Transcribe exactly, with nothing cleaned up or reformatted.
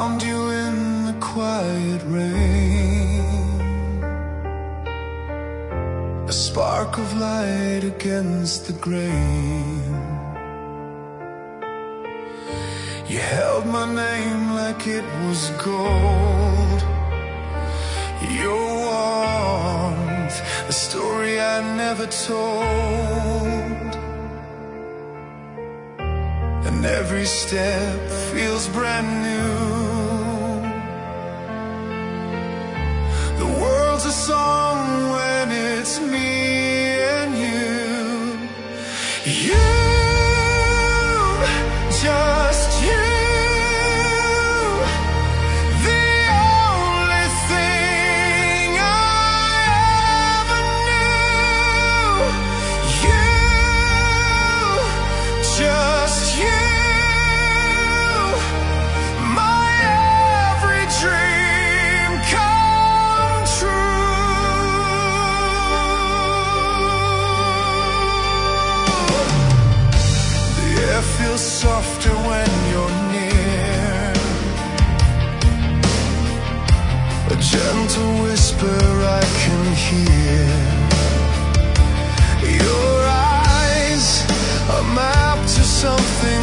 found you in the quiet rain, a spark of light against the grain. You held my name like it was gold, your warmth, a story I never told. And every step feels brand new. The world's a song when it's me and you. You, just you, the only thing I ever knew. You, just you. Feels softer when you're near, a gentle whisper I can hear. Your eyes are mapped to something